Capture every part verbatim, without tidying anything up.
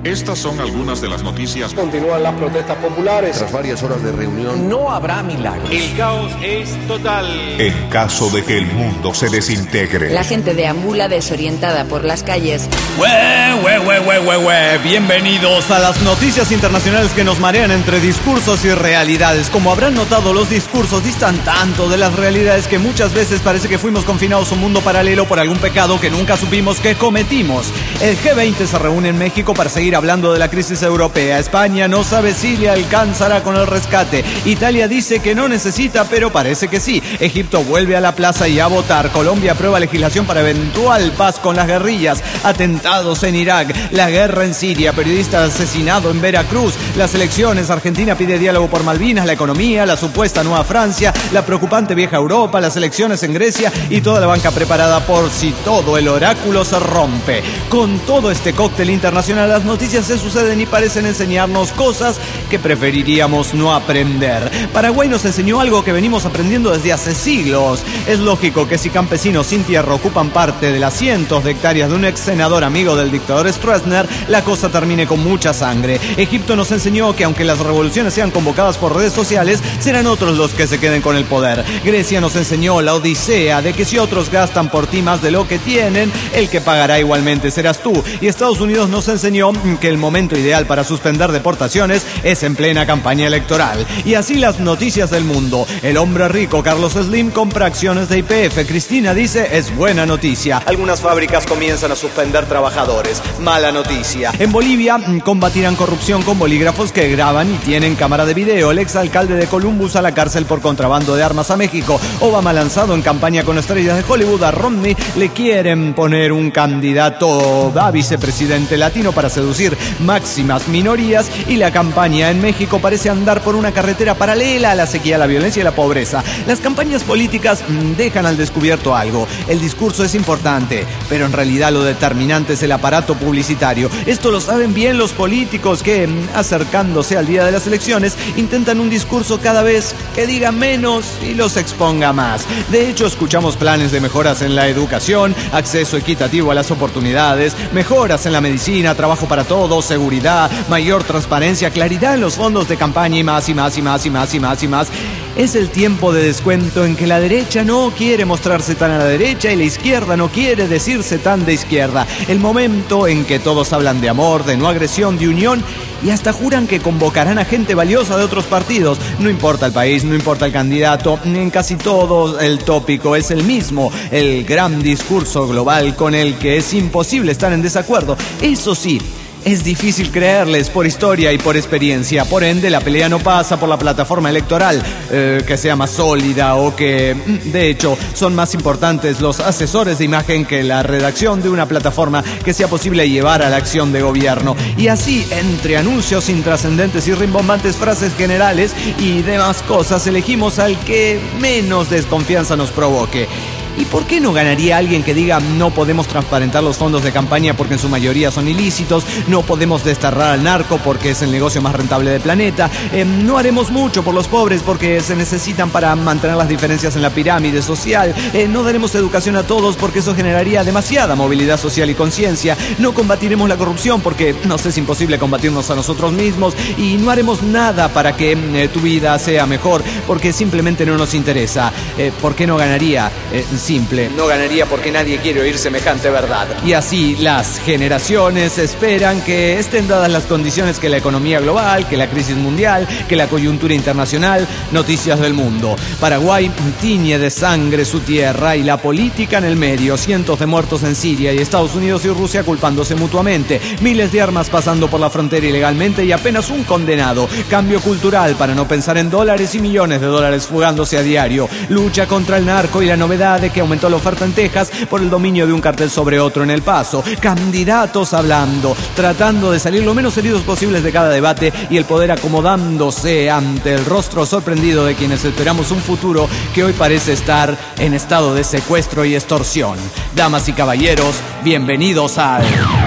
Estas son algunas de las noticias. Continúan las protestas populares. Tras varias horas de reunión, no habrá milagros. El caos es total. En caso de que el mundo se desintegre. La gente deambula desorientada por las calles. ¡Hue, hue, hue, hue, hue, hue! Bienvenidos a las noticias internacionales que nos marean entre discursos y realidades. Como habrán notado, los discursos distan tanto de las realidades que muchas veces parece que fuimos confinados a un mundo paralelo por algún pecado que nunca supimos que cometimos. El G veinte se reúne en México para seguir hablando de la crisis europea. España no sabe si le alcanzará con el rescate. Italia dice que no necesita, pero parece que sí. Egipto vuelve a la plaza y a votar. Colombia aprueba legislación para eventual paz con las guerrillas. Atentados en Irak. La guerra en Siria. Periodista asesinado en Veracruz. Las elecciones. Argentina pide diálogo por Malvinas. La economía. La supuesta nueva Francia. La preocupante vieja Europa. Las elecciones en Grecia. Y toda la banca preparada por si todo el oráculo se rompe. Con todo este cóctel internacional, las noticias se suceden y parecen enseñarnos cosas que preferiríamos no aprender. Paraguay nos enseñó algo que venimos aprendiendo desde hace siglos. Es lógico que si campesinos sin tierra ocupan parte de las cientos de hectáreas de un ex senador amigo del dictador Stroessner, la cosa termine con mucha sangre. Egipto nos enseñó que aunque las revoluciones sean convocadas por redes sociales, serán otros los que se queden con el poder. Grecia nos enseñó la odisea de que si otros gastan por ti más de lo que tienen, el que pagará igualmente serás tú. Y Estados Unidos nos enseñó que el momento ideal para suspender deportaciones es en plena campaña electoral. Y así las noticias del mundo. El hombre rico Carlos Slim compra acciones de Y P F. Cristina dice es buena noticia. Algunas fábricas comienzan a suspender trabajadores. Mala noticia. En Bolivia combatirán corrupción con bolígrafos que graban y tienen cámara de video. El exalcalde de Columbus a la cárcel por contrabando de armas a México. Obama lanzado en campaña con estrellas de Hollywood. A Romney le quieren poner un candidato a vicepresidente latino para seducir máximas minorías, y la campaña en México parece andar por una carretera paralela a la sequía, la violencia y la pobreza. Las campañas políticas dejan al descubierto algo. El discurso es importante, pero en realidad lo determinante es el aparato publicitario. Esto lo saben bien los políticos que, acercándose al día de las elecciones, intentan un discurso cada vez que diga menos y los exponga más. De hecho, escuchamos planes de mejoras en la educación, acceso equitativo a las oportunidades, mejoras en la medicina, trabajo para todos, seguridad, mayor transparencia, claridad en los fondos de campaña y más y más y más y más y más y más. Es el tiempo de descuento en que la derecha no quiere mostrarse tan a la derecha y la izquierda no quiere decirse tan de izquierda. El momento en que todos hablan de amor, de no agresión, de unión y hasta juran que convocarán a gente valiosa de otros partidos. No importa el país, no importa el candidato, en casi todo el tópico es el mismo, el gran discurso global con el que es imposible estar en desacuerdo. Eso sí, es difícil creerles por historia y por experiencia. Por ende, la pelea no pasa por la plataforma electoral, eh, que sea más sólida o que, de hecho, son más importantes los asesores de imagen que la redacción de una plataforma que sea posible llevar a la acción de gobierno. Y así, entre anuncios intrascendentes y rimbombantes frases generales y demás cosas, elegimos al que menos desconfianza nos provoque. ¿Y por qué no ganaría alguien que diga no podemos transparentar los fondos de campaña porque en su mayoría son ilícitos, no podemos desterrar al narco porque es el negocio más rentable del planeta, eh, no haremos mucho por los pobres porque se necesitan para mantener las diferencias en la pirámide social, eh, no daremos educación a todos porque eso generaría demasiada movilidad social y conciencia, no combatiremos la corrupción porque nos es imposible combatirnos a nosotros mismos y no haremos nada para que eh, tu vida sea mejor porque simplemente no nos interesa? Eh, ¿Por qué no ganaría? Eh, Simple, no ganaría porque nadie quiere oír semejante verdad. Y así las generaciones esperan que estén dadas las condiciones que la economía global, que la crisis mundial, que la coyuntura internacional, noticias del mundo. Paraguay tiñe de sangre su tierra y la política en el medio, cientos de muertos en Siria y Estados Unidos y Rusia culpándose mutuamente, miles de armas pasando por la frontera ilegalmente y apenas un condenado, cambio cultural para no pensar en dólares y millones de dólares fugándose a diario, lucha contra el narco y la novedad de que aumentó la oferta en Texas por el dominio de un cartel sobre otro en El Paso, candidatos hablando, tratando de salir lo menos heridos posibles de cada debate y el poder acomodándose ante el rostro sorprendido de quienes esperamos un futuro que hoy parece estar en estado de secuestro y extorsión. Damas y caballeros, bienvenidos al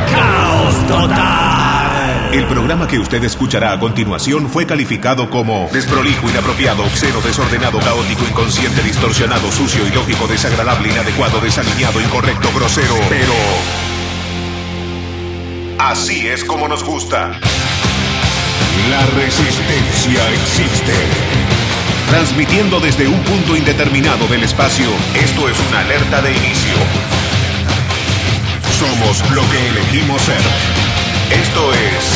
Caos Total. El programa que usted escuchará a continuación fue calificado como desprolijo, inapropiado, obsceno, desordenado, caótico, inconsciente, distorsionado, sucio, ilógico, desagradable, inadecuado, desalineado, incorrecto, grosero, pero Así es como nos gusta. La resistencia existe. Transmitiendo desde un punto indeterminado del espacio, esto es una alerta de inicio. Somos lo que elegimos ser. Esto es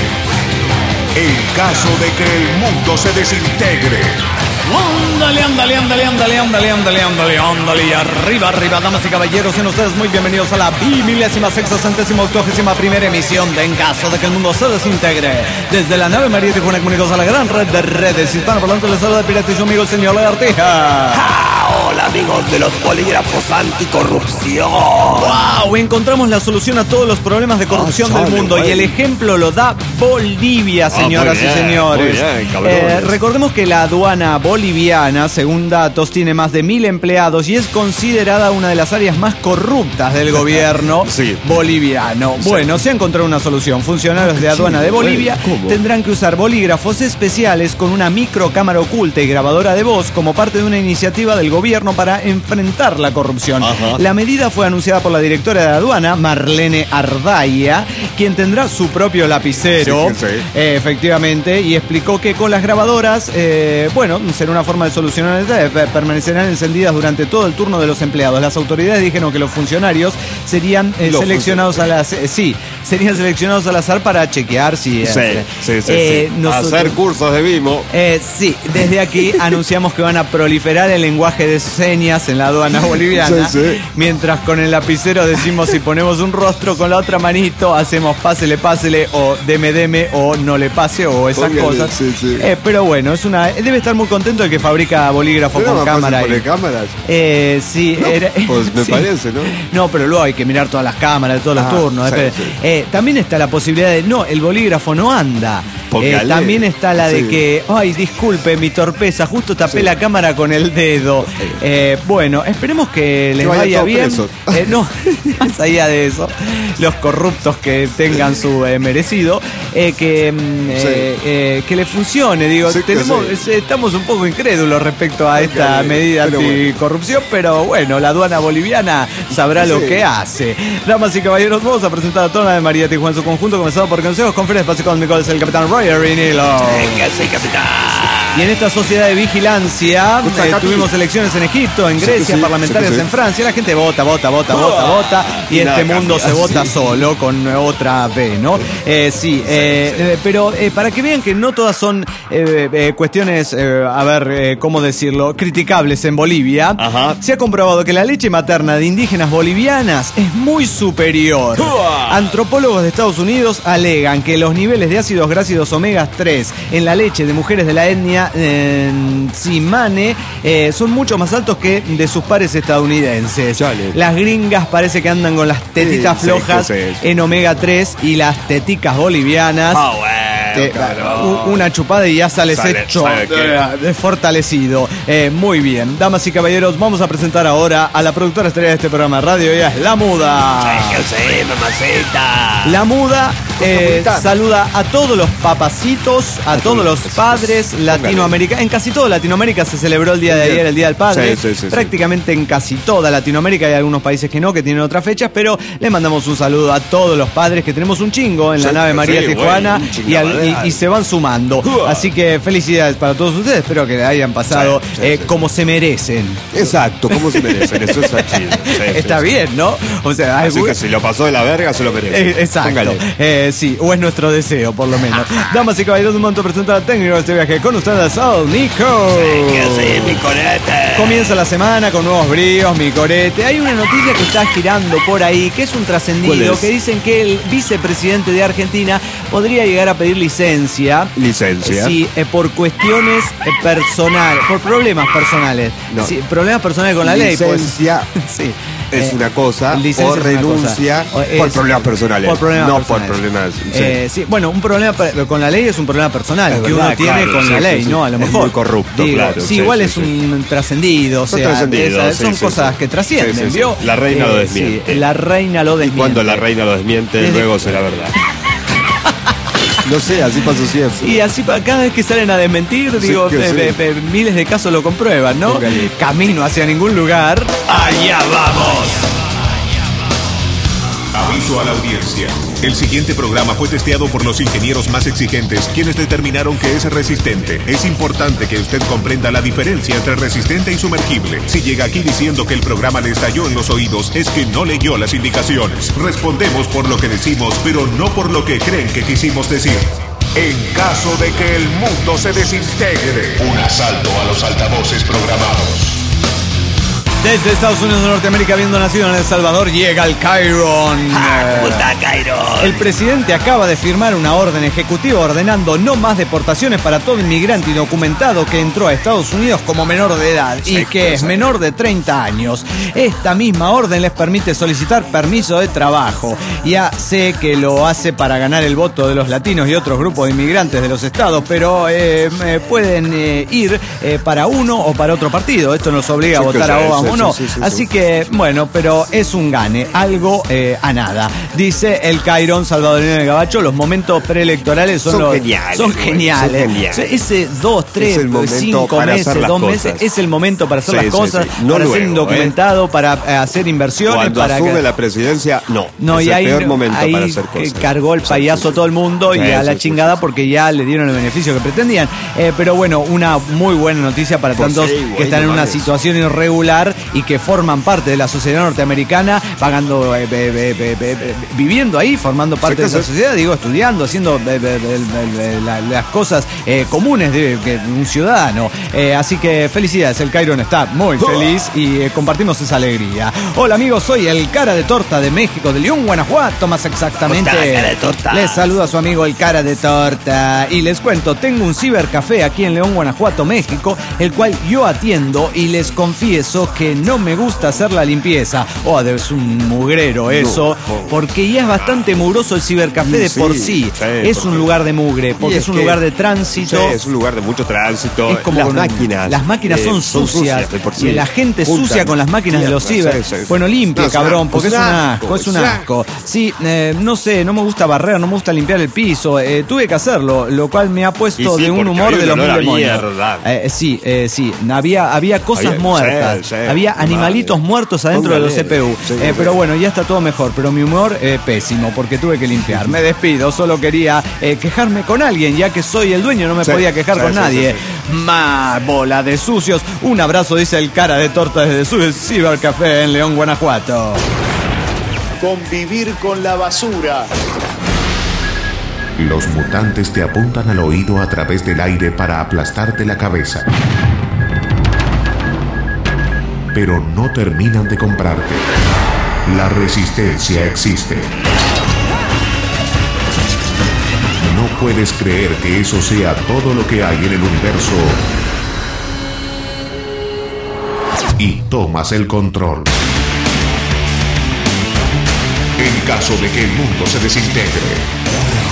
el caso de que el mundo se desintegre. Ándale, ándale, ándale, ándale, ándale, ándale, ándale, ándale, y arriba, arriba, damas y caballeros, sean ustedes muy bienvenidos a la bimilésima sexagésima octogésima primera emisión de En Caso de que el mundo se desintegre. Desde la nave María Tijuana, comunicados a la gran red de redes hispanoparlantes, les saluda de pirata y su amigo el señor Lagartija. Hola amigos de los bolígrafos anticorrupción. Wow, encontramos la solución a todos los problemas de corrupción ah, del mundo bueno. Y el ejemplo lo da Bolivia, señoras ah, bien, y señores. Muy bien, cabrones. eh, recordemos que la aduana boliviana, según datos, tiene más de mil empleados y es considerada una de las áreas más corruptas del gobierno sí. boliviano. Sí. Bueno, se ha encontrado una solución. Funcionarios de aduana de Bolivia ¿Cómo? tendrán que usar bolígrafos especiales con una microcámara oculta y grabadora de voz como parte de una iniciativa del gobierno para enfrentar la corrupción. Ajá. La medida fue anunciada por la directora de aduana, Marlene Ardaya, quien tendrá su propio lapicero, Sí, sí. eh, efectivamente, y explicó que con las grabadoras, eh, bueno, será una forma de solucionar el tema, permanecerán encendidas durante todo el turno de los empleados. Las autoridades dijeron que los funcionarios serían eh, Los seleccionados a las, eh, sí, serían seleccionados al azar para chequear si... Sí, eh, sí, sí, eh, sí. nosotros- Hacer cursos de Vimo. eh, sí, desde aquí anunciamos que van a proliferar el lenguaje de señas en la aduana boliviana, Sí, sí. mientras con el lapicero decimos si ponemos un rostro con la otra manito, hacemos pásele, pásele, o deme, deme, o no le pase, o esas Póngale, cosas. sí, sí. Eh, pero bueno, es una debe estar muy contento el que fabrica bolígrafo Pero con más fácil cámara. poner y- cámaras. Eh, sí, No, era- pues me sí. parece, ¿no? No, pero luego hay que mirar todas las cámaras de todos Ah, los turnos. sí, eh, sí. eh, también está la posibilidad de, no, el bolígrafo no anda. Eh, Póngale. también está la de Sí. que, ay, disculpe mi torpeza, justo tapé Sí. la cámara con el dedo. Eh, bueno, esperemos que les Que vayan vaya todos bien. presos. Eh, no, más allá de eso, los corruptos que tengan su eh, merecido, eh, que, mm, Sí. eh, eh, que le funcione. Digo, Sí, que tenemos, sí. eh, estamos un poco incrédulos respecto a esta Ok, medida pero bueno. anticorrupción, pero bueno, la aduana boliviana sabrá lo Sí. que hace. Damas y caballeros, vamos a presentar a toda la de María Tijuana en su conjunto, comenzado por consejos, conferencias, espacio cósmico, es el capitán Roger Rinilo. Que sí, capitán. Y en esta sociedad de vigilancia Escucha, eh, Capi. tuvimos elecciones en Egipto, en Sí, Grecia, sí, parlamentarias sí, sí. en Francia. La gente vota, vota, vota, vota, vota. Y, Y este nada mundo cambia. se vota Sí. solo con otra B, ¿no? Eh, sí, eh, eh, pero eh, para que vean que no todas son eh, eh, cuestiones, eh, a ver, eh, ¿cómo decirlo?, criticables en Bolivia. Ajá. Se ha comprobado que la leche materna de indígenas bolivianas es muy superior. ¡Uah! Antropólogos de Estados Unidos alegan que los niveles de ácidos grácidos omega tres en la leche de mujeres de la etnia eh, Tsimane eh, son mucho más altos que de sus pares estadounidenses. Chale. Las gringas parece que andan con las tetitas Sí, sí, flojas sí, sí, sí. en omega tres y las teticas bolivianas. Ah, bueno, Te- cabrón. u- una chupada y ya sales Sale- hecho ¿sabe qué? eh, fortalecido. Eh, muy bien, damas y caballeros, vamos a presentar ahora a la productora estrella de este programa de radio, ella es La Muda. Que sí, mamacita. La Muda eh, Cosmopolitana. saluda a todos los papacitos, a todos los padres latinoamericanos. En casi toda Latinoamérica se celebró el día de ayer, el Día del Padre. Sí, sí, sí, sí. Prácticamente en casi toda Latinoamérica. Hay algunos países que no, que tienen otras fechas, pero le mandamos un saludo a todos los padres, que tenemos un chingo en la Sí, nave María sí, Tijuana, bueno, un y, al- y- chingamadral. y se van sumando. Uah. Así que felicidades para todos ustedes. Espero que hayan pasado Sí, sí, eh, sí, como se merecen. Exacto, ¿cómo se merecen? Eso está chido. Sí, sí, Está sí. bien, ¿no? O sea, Así algún- que si lo pasó de la verga, se lo merece. Eh, exacto. Póngale. Eh, sí, o es nuestro deseo, por lo menos. Damas y caballeros, un momento presentar al técnico de este viaje. Con ustedes, Sol Nico. Que sí, mi corete. Comienza la semana con nuevos bríos, mi corete. Hay una noticia que está girando por ahí, que es un trascendido, ¿Cuál es? que dicen que el vicepresidente de Argentina podría llegar a pedir licencia. Licencia. Sí, eh, por cuestiones eh, personales, por problemas personales. No. Sí, problemas personales con la ley, pues. Licencia Sí. es Eh, una cosa, licencia o es una renuncia cosa. O por es- problemas personales. Por problemas no personales. por problemas. sí. Eh, sí, bueno, un problema per- con la ley es un problema personal Es que verdad, uno tiene claro, con sí, la sí, ley, sí. ¿no? A lo Es mejor. muy corrupto, claro, Sí, sí, igual sí, es sí. un trascendido, o Son sea, trascendidos, esas sí, son sí, cosas sí. que trascienden, Sí, sí, sí. ¿vio? La reina lo Eh, desmiente. sí, la reina lo Y desmiente. cuando la reina lo desmiente, Desde- luego será verdad. No sé, así pasó siempre. Y así pa- cada vez que salen a desmentir, Sí, digo, que eh, sí. eh, eh, miles de casos lo comprueban, ¿no? Póngale. Camino hacia ningún lugar. ¡Allá vamos! Aviso a la audiencia. El siguiente programa fue testeado por los ingenieros más exigentes, quienes determinaron que es resistente. Es importante que usted comprenda la diferencia entre resistente y sumergible. Si llega aquí diciendo que el programa le estalló en los oídos, es que no leyó las indicaciones. Respondemos por lo que decimos, pero no por lo que creen que quisimos decir. En caso de que el mundo se desintegre, un asalto a los altavoces programados. Desde Estados Unidos de Norteamérica, habiendo nacido en El Salvador, llega el Chiron. Ah, ¿cómo está, Chiron? El presidente acaba de firmar una orden ejecutiva ordenando no más deportaciones para todo inmigrante indocumentado que entró a Estados Unidos como menor de edad y Sí, que es menor de treinta años. Esta misma orden les permite solicitar permiso de trabajo. Ya sé que lo hace para ganar el voto de los latinos y otros grupos de inmigrantes de los estados, pero eh, eh, pueden eh, ir eh, para uno o para otro partido. Esto nos obliga a Sí, votar que a sí, Obama sí, o no. sí, sí, sí, Así sí. que, bueno, pero es un gane, algo eh, a nada. Dice el Chiron salvadoreño de Gabacho, los momentos preelectorales son, Son los, geniales, son güey, geniales. son geniales. O sea, ese dos, tres, Es el momento cinco para meses, hacer las dos cosas. meses, es el momento para hacer Sí, las sí, cosas, sí. No para luego, ser indocumentado, para eh, hacer inversiones, Cuando para asume que... la presidencia, no. No, es y el ahí, peor momento ahí para hacer que cosas. cargó el payaso a todo el mundo y Sí, a la sí, sí, chingada sí, sí. porque ya le dieron el beneficio que pretendían. Eh, pero bueno, una muy buena noticia para Pues tantos sí, que güey, están no en una mames. situación irregular y que forman parte de la sociedad norteamericana, pagando, eh, be- be- be- be- be- viviendo ahí, formando parte Sí, de sí, esa sí. sociedad, digo, estudiando, haciendo be- be- be- be- be- la- las cosas eh, comunes de que un ciudadano. Eh, así que felicidades, el Chiron está muy feliz y eh, compartimos esa alegría. Hola amigos, soy el Cara de Torta de México, de León, Guanajuato, más exactamente. ¿Cómo está, Cara de Torta? Les saluda a su amigo el Cara de Torta y les cuento, tengo un cibercafé aquí en León, Guanajuato, México, el cual yo atiendo y les confieso que no me gusta hacer la limpieza. Oh, es un mugrero eso, no. porque ya es bastante mugroso el cibercafé de Sí, por sí. sí, Es un porque- lugar de mugre, porque Y es, es un que- lugar de tránsito. Sí, es un lugar de mucho tránsito. Es como las con- máquinas. Las máquinas eh, son sucias. de por sí. Y la gente Juntan sucia con las máquinas de los mierda, ciber. sí, sí. Bueno, limpia, No, es un cabrón, asco, porque es es un un asco, asco, es un es un asco. Sí, eh, no sé, no me gusta barrer, no me gusta limpiar el piso. eh, tuve que hacerlo, lo cual me ha puesto Y sí, de un porque humor había de un los mil olor a demonios. mierda. Eh, sí, eh, sí, había, había cosas Había- muertas. sí, sí, había madre. animalitos muertos adentro de los C Póngale. P U. Sí, Eh, sí. pero bueno, ya está todo mejor. Pero mi humor, eh, pésimo, porque tuve que limpiar. Me despido, solo quería eh, quejarme con alguien, ya que soy el dueño, no me Sí, podía quejar sí, con sí, nadie. sí, Más bola de sucios. Un abrazo, dice el Cara de Torta desde su cibercafé en León, Guanajuato. Convivir con la basura. Los mutantes te apuntan al oído a través del aire para aplastarte la cabeza. Pero no terminan de comprarte. La resistencia existe. No puedes creer que eso sea todo lo que hay en el universo. Y tomas el control. En caso de que el mundo se desintegre.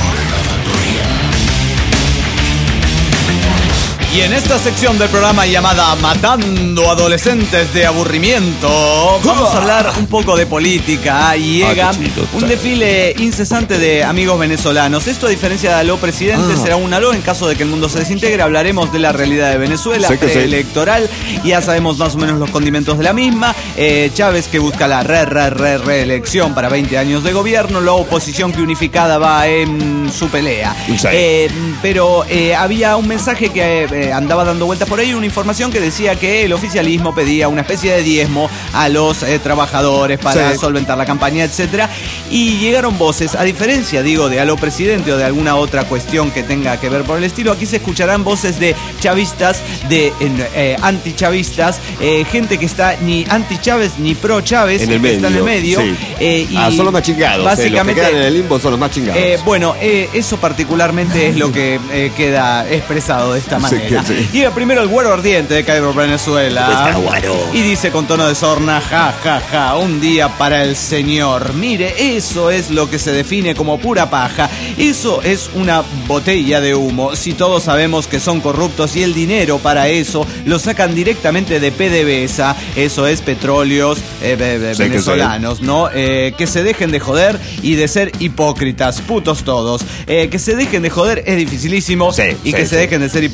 Y en esta sección del programa llamada Matando Adolescentes de Aburrimiento, vamos a hablar un poco de política. Y llega Ah, qué chido, un está. desfile incesante de amigos venezolanos. Esto, a diferencia de aló presidente, Ah. será un aló en caso de que el mundo se desintegre. Hablaremos de la realidad de Venezuela, Sé que sí. preelectoral. Ya sabemos más o menos los condimentos de la misma. Eh, Chávez, que busca la re, re, re, reelección para veinte años de gobierno. La oposición que unificada va en su pelea. Sí. Eh, pero eh, había un mensaje que eh, andaba dando vueltas por ahí, una información que decía que el oficialismo pedía una especie de diezmo a los eh, trabajadores para Sí. solventar la campaña, etcétera. Y llegaron voces, a diferencia, digo, de aló presidente o de alguna otra cuestión que tenga que ver por el estilo, aquí se escucharán voces de chavistas, de eh, antichavistas, eh, gente que está ni anti-Chávez ni pro-Chávez, En el que medio. está en el medio. Sí. eh, y Ah, son los más chingados. Básicamente, eh, los que quedan en el limbo son los más chingados. eh, bueno, eh, eso particularmente es lo que eh, queda expresado de esta Sí, manera. que sí. Llega primero el güero ardiente de Cairo, Venezuela. ¿Cómo está, güero? Y dice con tono de sorna, ja, ja, ja, un día para el señor. Mire, eso es lo que se define como pura paja. Eso es una botella de humo. Si todos sabemos que son corruptos y el dinero para eso lo sacan directamente de PDVSA, eso es petróleos eh, be- be- Sí, que venezolanos, ¿no? Eh, que se dejen de joder y de ser hipócritas, putos todos. Eh, que se dejen de joder es dificilísimo Sí, y sí, que se sí. dejen de ser hipócritas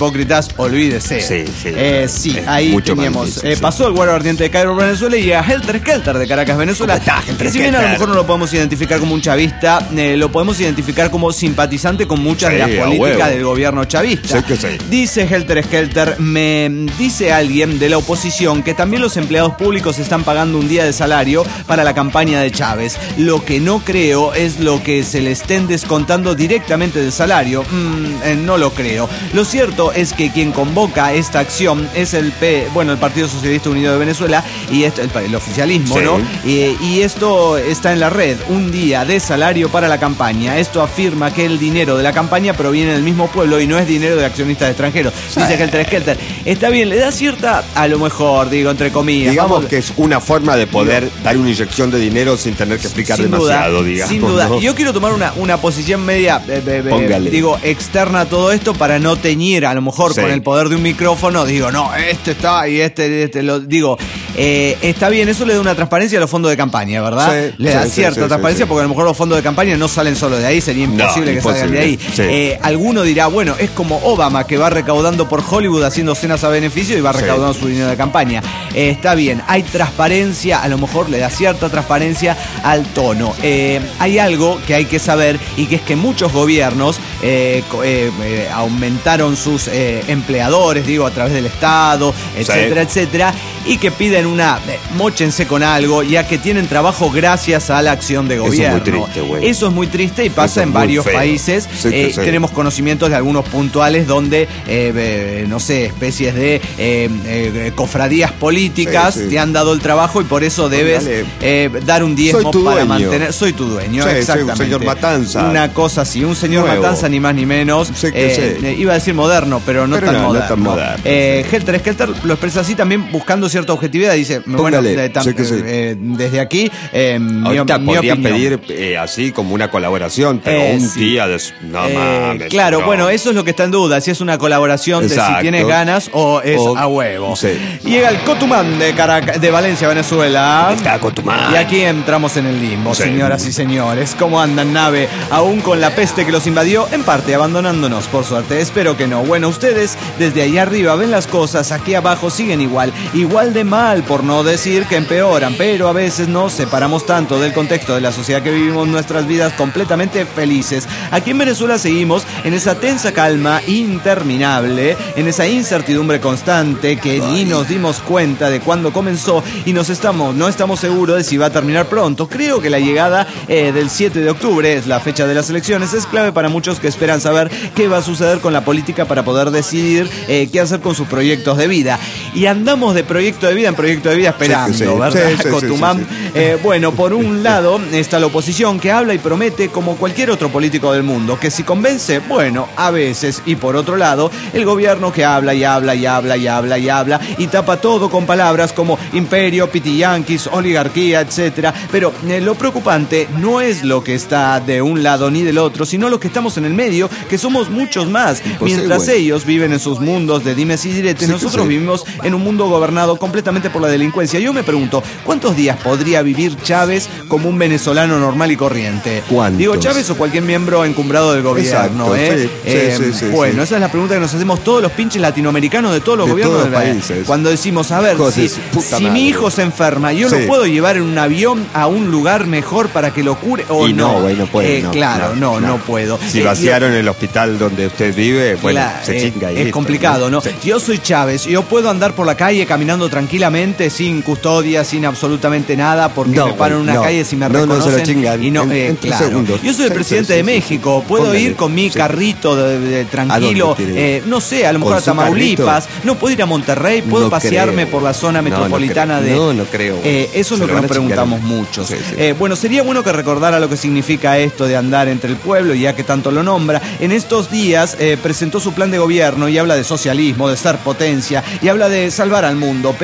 días, olvídese. Sí, sí. Eh, sí, Es ahí mucho más teníamos. difícil, eh, sí. pasó el Guardia Ardiente de Cairo, Venezuela, y a Helter Skelter de Caracas, Venezuela. ¿Cómo está, Helter Que si bien a lo Skelter? mejor no lo podemos identificar como un chavista, eh, lo podemos identificar como simpatizante con muchas Sí, de las a políticas huevo. del gobierno chavista. Sí que sí. Dice Helter Skelter, me dice alguien de la oposición que también los empleados públicos están pagando un día de salario para la campaña de Chávez. Lo que no creo es lo que se le estén descontando directamente del salario. Mm, eh, no lo creo. Lo cierto es que quien convoca esta acción es el P, bueno, el Partido Socialista Unido de Venezuela y esto, el, el oficialismo, Sí. ¿no? Y, y esto está en la red, un día de salario para la campaña. Esto afirma que el dinero de la campaña proviene del mismo pueblo y no es dinero de accionistas extranjeros. Dice Helter Skelter. Está bien, le da cierta, a lo mejor, digo, entre comillas. Digamos vamos- que es una forma de poder dar una inyección de dinero sin tener que explicar sin demasiado, duda, digamos. sin duda. ¿no? Yo quiero tomar una, una posición media, eh, eh, eh, Póngale. digo, externa a todo esto para no teñir, a lo mejor Sí. con el poder de un micrófono, digo, no, este está y este, este lo digo. Eh, está bien, eso le da una transparencia a los fondos de campaña, ¿verdad? Sí, le sí, da sí, cierta sí, transparencia sí, sí. porque a lo mejor los fondos de campaña no salen solo de ahí, sería imposible No, que salgan de imposible, ahí. sí. Eh, alguno dirá, bueno, es como Obama que va recaudando por Hollywood haciendo cenas a beneficio y va Sí. recaudando su dinero de campaña. Eh, está bien, hay transparencia, a lo mejor le da cierta transparencia al tono. Eh, hay algo que hay que saber y que es que muchos gobiernos eh, co- eh, eh, aumentaron sus eh, empleadores, digo, a través del Estado, etcétera, etcétera, y que piden una, eh, móchense con algo, ya que tienen trabajo gracias a la acción de Eso es muy gobierno. triste, güey. Eso es muy triste y pasa Eso es en muy varios feo. países. Sí que Eh, sí. Tenemos conocimientos de algunos puntuales donde, eh, eh, no sé, especies de eh, eh, cofradías políticas Sí, sí. te han dado el trabajo y por eso debes Dale. eh, dar un diezmo Soy tu para dueño. mantener. Soy tu dueño, Sí, sí, un exactamente. señor Matanza. Una cosa así, un señor Nuevo. Matanza, ni más ni menos. Sí que Eh, sí. eh, iba a decir moderno, pero no Pero tan no, no moderno. tan moderno, Eh, Helter Skelter lo expresa así también buscando cierta objetividad. Dice, bueno, Póngale, eh, tam- sí que sí. eh, desde aquí, eh, mi, Ahorita mi podría opinión. pedir eh, así como una colaboración, pero Eh, un sí. día de... No Eh, mames. claro, no. bueno, eso es lo que está en duda, si es una colaboración de si Exacto. tienes ganas o es O- a huevo. sí. Llega el Cotumán de, Caraca- de Valencia, Venezuela. Está Cotumán. Y aquí entramos en el limbo, Sí. señoras y señores. ¿Cómo andan, nave? Aún con la peste que los invadió, en parte abandonándonos, por suerte. Espero que no. Bueno, ustedes desde allá arriba ven las cosas, aquí abajo siguen igual, igual de mal, por no decir que empeoran, pero a veces nos separamos tanto del contexto de la sociedad que vivimos nuestras vidas completamente felices. Aquí en Venezuela seguimos en esa tensa calma interminable, en esa incertidumbre constante que ni nos dimos cuenta de cuándo comenzó y nos estamos, no estamos seguros de si va a terminar pronto. Creo que la llegada eh, del siete de octubre es la fecha de las elecciones, es clave para muchos que esperan saber qué va a suceder con la política para poder decidir eh, qué hacer con sus proyectos de vida. Y andamos de proyecto de vida en proyecto de vida esperando, Sí, sí. ¿verdad, Sí, sí, sí, Cotumán? sí, sí. Eh, bueno, por un lado está la oposición que habla y promete como cualquier otro político del mundo, que si convence, bueno, a veces. Y por otro lado, el gobierno que habla y habla y habla y habla y habla y tapa todo con palabras como imperio, pitiyanquis, oligarquía, etcétera. Pero eh, lo preocupante no es lo que está de un lado ni del otro, sino los que estamos en el medio, que somos muchos más. Imposible. Mientras ellos viven en sus mundos de dimes y diretes, Sí que nosotros sí. vivimos en un mundo gobernado completamente por la delincuencia. Yo me pregunto, ¿cuántos días podría vivir Chávez como un venezolano normal y corriente? ¿Cuántos? Digo, Chávez o cualquier miembro encumbrado del gobierno, Exacto, ¿eh? sí, sí, Eh, sí, sí, bueno, sí. esa es la pregunta que nos hacemos todos los pinches latinoamericanos de todos los De gobiernos todos los del- países. Cuando decimos, a ver, Cosas, si, puta si madre. mi hijo se enferma, ¿yo Sí. lo puedo llevar en un avión a un lugar mejor para que lo cure o Y no, güey, no puede, Eh, no, claro, no, no, puedo. Si Eh, vaciaron el hospital donde usted vive, bueno, Claro, se eh, chinga ahí. es listo, complicado, ¿no? Sí. Yo soy Chávez, yo puedo andar por la calle caminando tranquilamente, sin custodia, sin absolutamente nada, porque No, me paro en una no. calle si me No, no, se reconocen. lo chingan y no, en- eh, en tres claro. segundos. Yo soy el Sí, presidente sí, de sí, sí. México, puedo Póngale, ir con mi sí. carrito de, de- tranquilo, ¿A dónde quiere ir? eh, no sé, a lo mejor ¿Con a su Tamaulipas, no puedo ir a Monterrey, puedo No pasearme creo. por la zona No, no metropolitana creo. de... No, no creo. Eh, eso es Se lo lo que van nos a chingar. preguntamos muchos. Sí, sí. Eh, bueno, sería bueno que recordara lo que significa esto de andar entre el pueblo, ya que tanto lo nombra. En estos días eh, presentó su plan de gobierno y habla de socialismo, de ser potencia, y habla de salvar al mundo, pero en ningún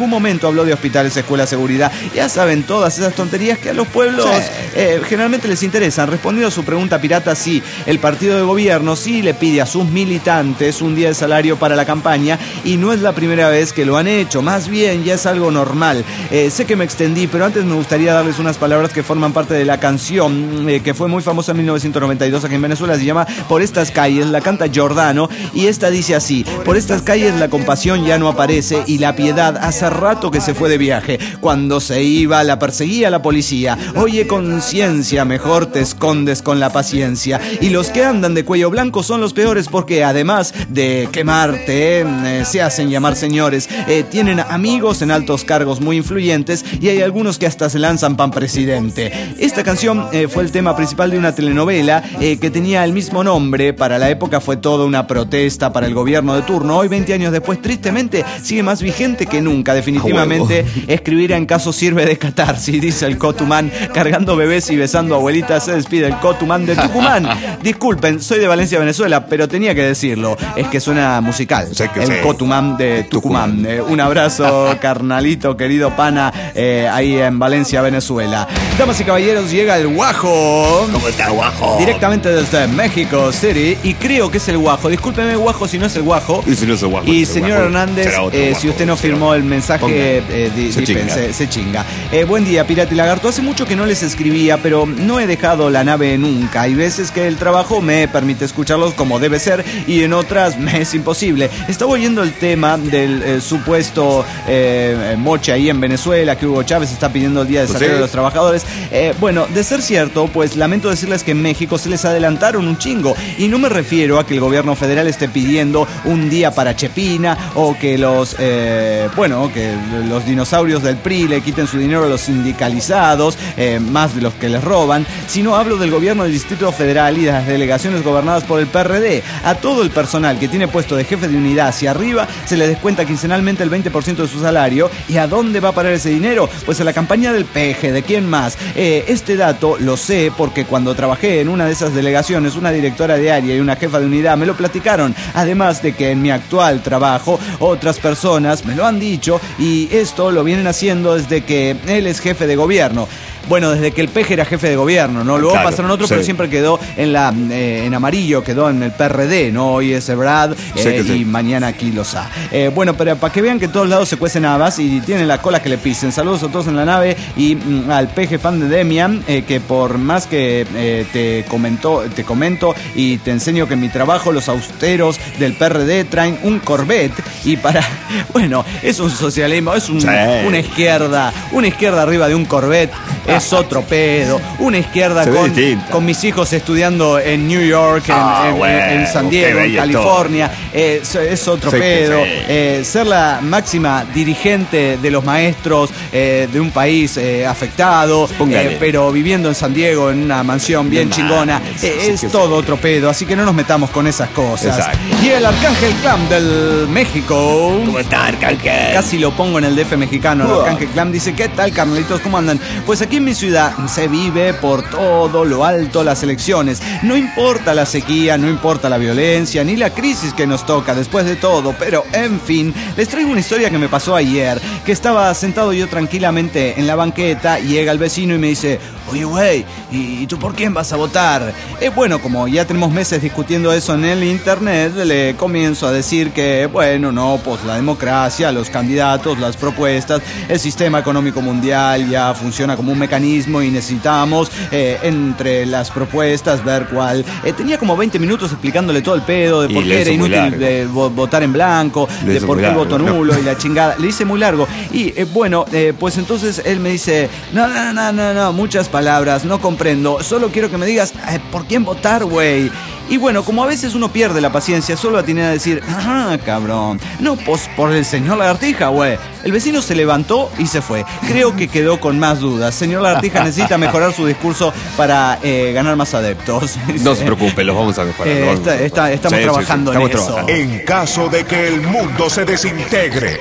ningún momento habló de hospitales, escuelas, seguridad. Ya saben, todas esas tonterías que a los pueblos sí. eh, generalmente les interesan. Respondiendo a su pregunta pirata, sí, el partido de gobierno sí le pide a sus militantes un día de salario para la campaña y no es la primera vez que lo han hecho, más bien ya es algo normal. Eh, sé que me extendí, pero antes me gustaría darles unas palabras que forman parte de la canción eh, que fue muy famosa en mil novecientos noventa y dos aquí en Venezuela. Se llama Por estas calles, la canta Giordano y esta dice así: por estas calles la compasión ya no aparece y la piedad hace rato que se fue de viaje. Cuando se iba la perseguía la policía. Oye, conciencia, mejor te escondes con la paciencia. Y los que andan de cuello blanco son los peores porque además de quemarte eh, se hacen llamar señores. Eh, tienen amigos en altos cargos muy influyentes y hay algunos que hasta se lanzan pan presidente. Esta canción eh, fue el tema principal de una telenovela eh, que tenía el mismo nombre. Para la época fue toda una protesta para el gobierno de turno. Hoy, veinte años después, tristemente sigue más vigente que nunca. Definitivamente escribir en caso sirve de catarsis, dice el Cotumán. Cargando bebés y besando abuelitas se despide el Cotumán de Tucumán. Disculpen, soy de Valencia, Venezuela, pero tenía que decirlo. Es que suena musical. Sé que el sé. Cotumán de Tucumán. Tucumán. Eh, un abrazo, carnalito, querido pana, eh, ahí en Valencia, Venezuela. Damas y caballeros, llega el Guajo. ¿Cómo está, Guajo? Directamente desde México City. Y creo que es el Guajo. Discúlpeme, Guajo, si no es el Guajo. Y si no es el Guajo. Y el señor Guajo Hernández, será otro eh, Guajo, si usted no firmó será. el mensaje, Ponga. eh, di, se, dispense, chinga. Se, se chinga. Eh, buen día, Pirata y Lagarto. Hace mucho que no les escribía, pero no he dejado la nave nunca. Hay veces que el trabajo me permite escucharlos como debe ser y en otras me es imposible. Estaba oyendo el tema del eh, supuesto eh, moche ahí en Venezuela, que Hugo Chávez está pidiendo el día de salario ¿Sí? de los trabajadores. Eh, bueno, de ser cierto, pues lamento decirles que en México se les adelantaron un chingo. Y no me refiero a que el gobierno federal esté pidiendo un día para Chepina o que los, eh, bueno, que los dinosaurios del P R I le quiten su dinero a los sindicalizados, eh, más de los que les roban, sino hablo del gobierno del Distrito Federal y de las delegaciones gobernadas por el P R D. A todo el personal que tiene puesto de jefe de unidad hacia arriba se le descuenta quincenalmente el veinte por ciento de su salario. ¿Y a dónde va a parar ese dinero? Pues a la campaña del peje. ¿De quién más? Eh, este dato lo sé porque cuando trabajé en una de esas delegaciones, una directora de área y una jefa de unidad me lo platicaron. Además de que en mi actual trabajo otras personas me lo han dicho y esto lo vienen haciendo desde que él es jefe de gobierno. Bueno, desde que el peje era jefe de gobierno, ¿no? Luego Claro, pasaron otros, sí. pero siempre quedó en la eh, en amarillo, quedó en el P R D, ¿no? Hoy es Brad eh, Sí que sí. y mañana aquí los ha. Eh, bueno, pero para que vean que en todos lados se cuecen habas y tienen la cola que le pisen. Saludos a todos en la nave y mm, al peje fan de Demian, eh, que por más que eh, te comentó, te comento y te enseño que en mi trabajo los austeros del P R D traen un Corvette y para, bueno, es un socialismo, es un, Sí. una izquierda, una izquierda arriba de un Corvette. Es otro pedo. Una izquierda Se ve con, distinta. con mis hijos estudiando en New York, en, Ah, en- bueno, en San qué Diego, en bella California. Eh, es, es otro Sí, pedo. sí. Eh, ser la máxima dirigente de los maestros eh, de un país eh, afectado, Póngale. eh, pero viviendo en San Diego en una mansión bien No chingona. mames, Eh, sí es que todo sí. otro pedo. Así que no nos metamos con esas cosas. Exacto. Y el Arcángel Clam del México. ¿Cómo está, Arcángel? Casi lo pongo en el D F mexicano. El Uah. Arcángel Clam dice: ¿qué tal, carnalitos? ¿Cómo andan? Pues aquí en mi ciudad se vive por todo lo alto las elecciones. No importa la sequía, no importa la violencia, ni la crisis que nos toca después de todo. Pero, en fin, les traigo una historia que me pasó ayer. Que estaba sentado yo tranquilamente en la banqueta y llega el vecino y me dice: oye, güey, ¿y tú por quién vas a votar? Eh, bueno, como ya tenemos meses discutiendo eso en el internet, le comienzo a decir que, bueno, no, pues la democracia, los candidatos, las propuestas, el sistema económico mundial ya funciona como un mecanismo y necesitamos, eh, entre las propuestas, ver cuál. Eh, tenía como veinte minutos explicándole todo el pedo de Y por le qué era hizo muy inútil largo. de vo- votar en blanco, Le de hizo por muy qué el largo, voto ¿no? nulo y la chingada. Le hice muy largo. Y eh, bueno, eh, pues entonces él me dice: no, no, no, no, no, muchas palabras, no comprendo. Solo quiero que me digas eh, por quién votar, güey. Y bueno, como a veces uno pierde la paciencia, solo atiné a decir: ajá, cabrón. No, pues por el señor Lagartija, güey. El vecino se levantó y se fue. Creo que quedó con más dudas. Señor Lagartija necesita mejorar su discurso para eh, ganar más adeptos. No se preocupe, los vamos a mejorar. Eh, los vamos a está- está- mejorar. estamos Sí, sí, sí, trabajando en estamos eso. trabajando. En caso de que el mundo se desintegre.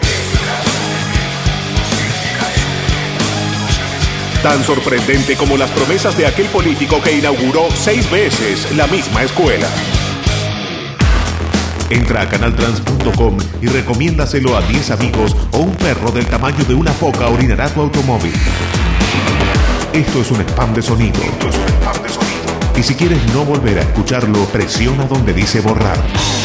Tan sorprendente como las promesas de aquel político que inauguró seis veces la misma escuela. Entra a canal trans punto com y recomiéndaselo a diez amigos o un perro del tamaño de una foca orinará tu automóvil. Esto es un spam de sonido. Esto es un spam de sonido. Y si quieres no volver a escucharlo, presiona donde dice borrar.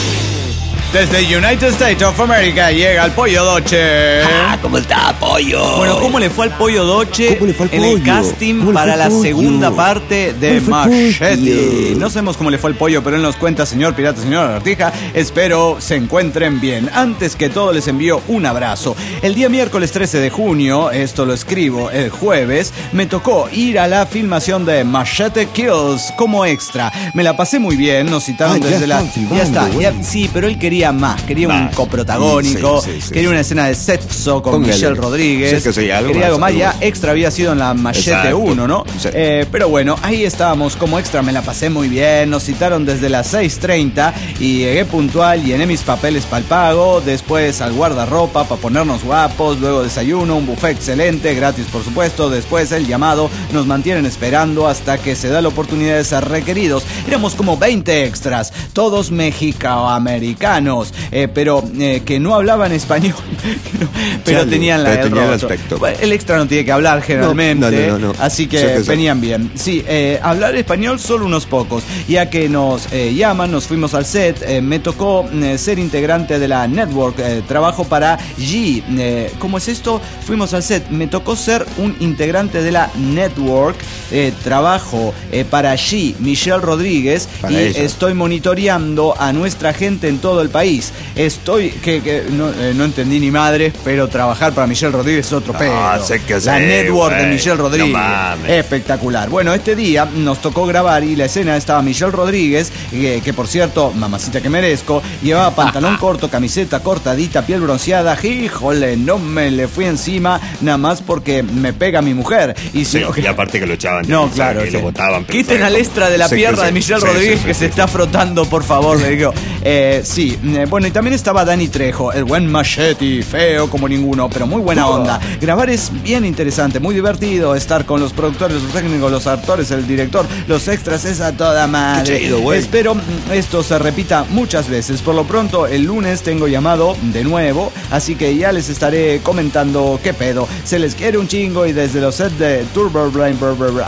Desde United States of America llega el Pollo Doce. Ah, ¿cómo está, Pollo? Bueno, ¿cómo le fue al Pollo Doce ¿Cómo le fue al en pollo? el casting ¿Cómo le para fue la al pollo? segunda parte de ¿Cómo le fue al Machete? pollo? No sabemos cómo le fue al Pollo, pero él nos cuenta, señor pirata, señor lagartija. Espero se encuentren bien. Antes que todo les envío un abrazo. El día miércoles trece de junio, esto lo escribo el jueves, me tocó ir a la filmación de Machete Kills como extra. Me la pasé muy bien, nos citaron Ah, ya desde la... están filmando, Ya está, ya- bueno. sí, pero él quería más, quería un coprotagónico, sí, sí, sí, quería sí. una escena de sexo con Póngale. Michelle Rodríguez, Sí, que sí, algo quería más, algo más, algo ya más. extra había sido en la Machete Exacto. uno, ¿no? Sí. Eh, pero bueno, ahí estábamos como extra, me la pasé muy bien, nos citaron desde las seis treinta y llegué puntual, llené mis papeles para el pago, después al guardarropa para ponernos guapos, luego desayuno, un buffet excelente, gratis por supuesto, después el llamado, nos mantienen esperando hasta que se da la oportunidad de ser requeridos. Éramos como veinte extras, todos mexicoamericanos, eh, pero eh, que no hablaban español, que no- pero Chale, tenían la pero tenía el rostro. aspecto. Bueno, el extra no tiene que hablar generalmente, No, no, no, no. así que Sí, que sí. venían bien. Sí, eh, hablar español solo unos pocos, ya que nos eh, llaman, nos fuimos al set, eh, me tocó eh, ser integrante de la network, eh, trabajo para G. Eh, ¿Cómo es esto? Fuimos al set, me tocó ser un integrante de la network, eh, trabajo eh, para G, Michelle Rodríguez, Para y ella. estoy monitoreando a nuestra gente en todo el país. Estoy, que, que no, eh, no entendí ni madre, pero trabajar para Michelle Rodríguez es otro pedo. Ah, sé que La sé, network de güey. Michelle Rodríguez. No mames. Espectacular. Bueno, este día nos tocó grabar y la escena estaba Michelle Rodríguez, que, que por cierto, mamacita que merezco, llevaba pantalón corto, camiseta cortadita, piel bronceada. Híjole, no me le fui encima nada más porque me pega mi mujer. Y, si Sí, no, que- y aparte que lo echaban. de no, risa, claro. que sí. lo botaban. pero Quiten fue- al extra de la Sí, que pierna sí. de Michelle Sí, Rodríguez sí, sí, que sí, se sí. está frotando, por favor, le digo. Eh, sí, eh, bueno, y también estaba Dani Trejo, el buen Machete, feo como ninguno, pero muy buena onda. Grabar es bien interesante, muy divertido, estar con los productores, los técnicos, los actores, el director, los extras, es a toda madre. Qué chido, güey. Espero mm, esto se repita muchas veces. Por lo pronto, el lunes tengo llamado de nuevo, así que ya les estaré comentando qué pedo. Se les quiere un chingo y desde los sets de Turbo Brain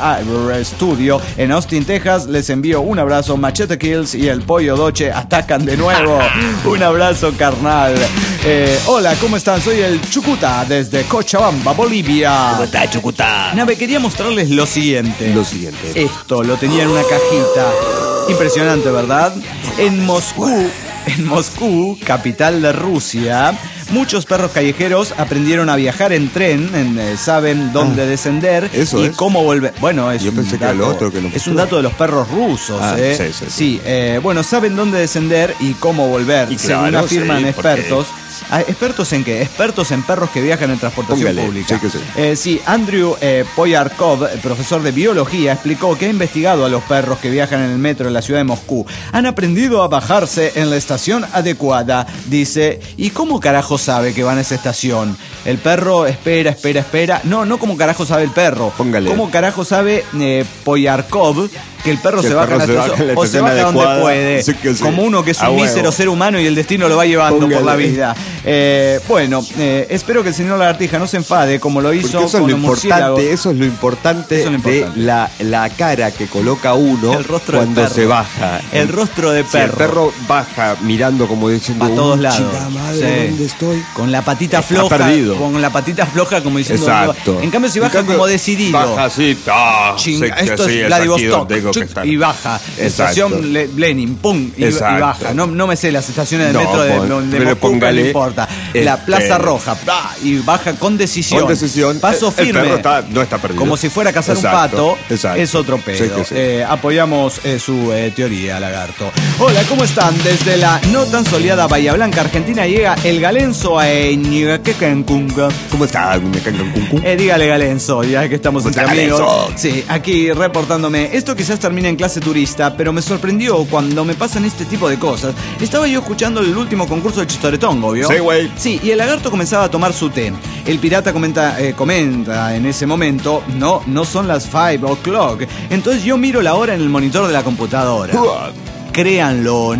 Studio en Austin, Texas, les envío un abrazo. Machete Kills y el Pollo Doce atacan de nuevo. Un abrazo, carnal. Eh, hola, ¿cómo están? Soy el Chucuta desde Cochabamba, Bolivia. ¿Cómo está, Chucuta? Nave, quería mostrarles lo siguiente. Lo siguiente. Esto lo tenía en una cajita. Impresionante, ¿verdad? En Moscú, en Moscú, capital de Rusia, muchos perros callejeros aprendieron a viajar en tren, en, eh, saben dónde Ah, descender eso y es. cómo volver. Bueno, es Yo un pensé que dato, era lo otro que lo es mostró. un dato de los perros rusos, Ah, ¿eh? sí, sí, sí. eh, bueno, saben dónde descender y cómo volver, Y según claro, afirman sí, porque- expertos. Ah, ¿expertos en qué? Expertos en perros que viajan en transportación Póngale, pública. sí que sí. Eh, sí, Andrew eh, Poyarkov, eh, profesor de biología, explicó que ha investigado a los perros que viajan en el metro en la ciudad de Moscú. Han aprendido a bajarse en la estación adecuada, dice. ¿Y cómo carajo sabe que van a esa estación? El perro espera, espera, espera. No, no como carajo sabe el perro. Póngale. ¿Cómo carajo sabe eh, Poyarkov que el perro Que se el baja en perro la se baja estación? en la O se estación baja donde adecuada. puede. Sí que sí. Como uno que es A un huevo. mísero ser humano y el destino lo va llevando por la Póngale. vida. Eh, bueno, eh, espero que el señor Lagartija no se enfade como lo hizo Porque eso es con lo los murciélagos. importante, eso es lo importante, Eso es lo importante. de la, la cara que coloca uno El rostro de cuando perro. se baja. El rostro de Si el perro. perro baja mirando como diciendo A todos "Uh, lados. chingada madre, Sí. ¿dónde estoy? Con la patita Está floja. perdido. Con la patita floja como diciendo. Exacto. En cambio, si En baja cambio, como decidido. Baja así, ah, Chinga, sé que esto sí, es aquí Vladivostok, donde tengo que chuc, estar. y baja. Exacto. Estación Le- Lenin, pum, y, y Exacto. baja. No, no me sé las estaciones de No, metro de, pon- de pero Moscú, pero no póngale, importa. La este, Plaza Roja, ¡pah! Y baja con decisión. Con decisión. Paso El- el firme. perro está- no está perdido. Como si fuera a cazar Exacto, un pato. exacto. Es otro pedo. Sí que sí. Eh, apoyamos eh, su eh, teoría, Lagarto. Hola, ¿cómo están? Desde la no tan soleada Bahía Blanca, Argentina, llega el Galenzo a Ñigaquecancunga. ¿Cómo está? Me caen con cuncú. Eh, dígale Galenzo, ya que estamos ¿Cómo entre está, amigos. Galenzo? Sí, aquí reportándome. Esto quizás termine en clase turista, pero me sorprendió cuando me pasan este tipo de cosas. Estaba yo escuchando el último concurso de Chistoretongo, ¿vio? Sí, güey. Sí, y el lagarto comenzaba a tomar su té. El pirata comenta, eh, comenta en ese momento, no, no son las five o'clock. Entonces yo miro la hora en el monitor de la computadora. Créanlo o no,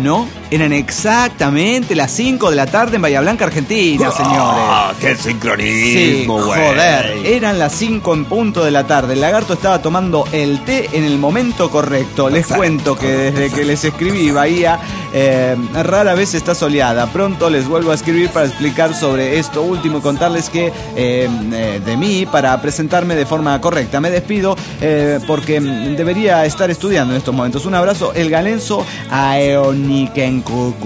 Eran exactamente las cinco de la tarde en Bahía Blanca, Argentina, señores. Ah, ¡qué sincronismo, Sí, güey! joder, eran las cinco en punto de la tarde. El lagarto estaba tomando el té en el momento correcto. Les Perfecto, cuento que desde que les escribí, Bahía eh, rara vez está soleada. Pronto les vuelvo a escribir para explicar sobre esto último y contarles que eh, eh, de mí para presentarme de forma correcta. Me despido eh, porque debería estar estudiando en estos momentos. Un abrazo, el galenzo Aeoniken.